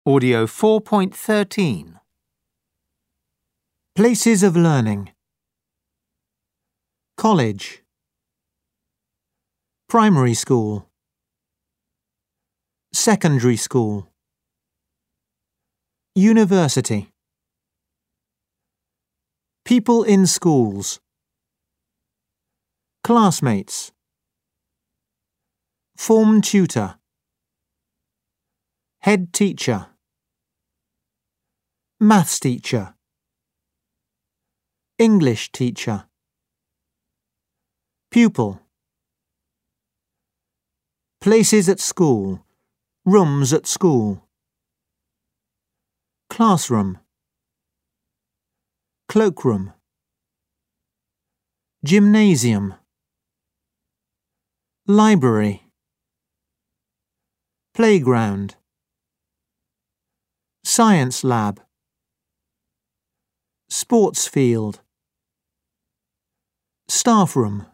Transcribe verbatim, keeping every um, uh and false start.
Audio four point thirteen. Places of learning. College. Primary school. Secondary school. University. People in schools. Classmates. Form tutor. Head teacher. Maths teacher. English teacher. Pupil. Places at school. Rooms at school. Classroom. Cloakroom. Gymnasium. Library. Playground. Science lab. Sports field. Staff room.